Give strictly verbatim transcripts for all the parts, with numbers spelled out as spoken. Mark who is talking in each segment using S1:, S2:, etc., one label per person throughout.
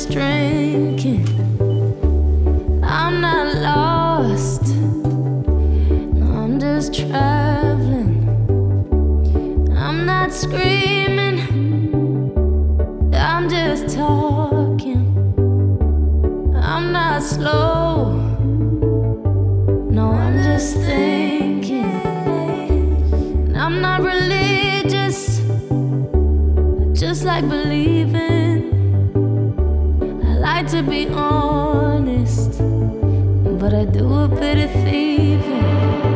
S1: just drinking. I'm not lost. No, I'm just traveling. I'm not screaming. I'm just talking. I'm not slow. No, I'm just thinking. I'm not religious, just like believing. I like to be honest, but I do a bit of thieving.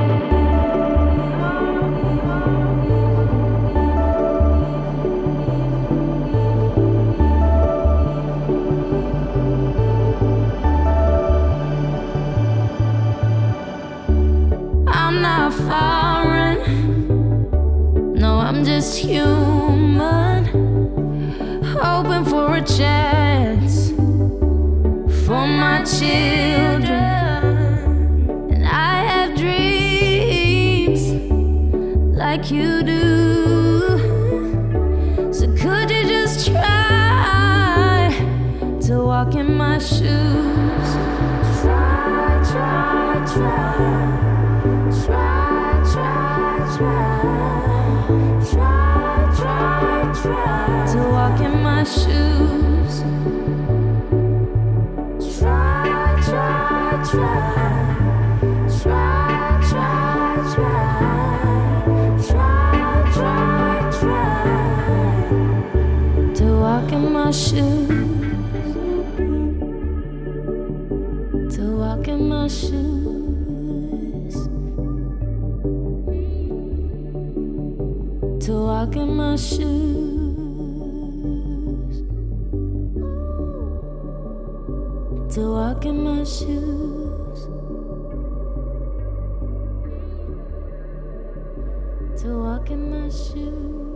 S1: I'm not foreign, no, I'm just human, hoping for a chance for my children. And I have dreams like you do. So could you just try to walk in my shoes? Try, try, try. Try, try, try. Try, try, try. To walk in my shoes. Try, try, try. Try, try, try. Try, try, try. To walk in my shoes. To walk in my shoes. To walk in my shoes. To walk in my shoes. To walk in my shoes.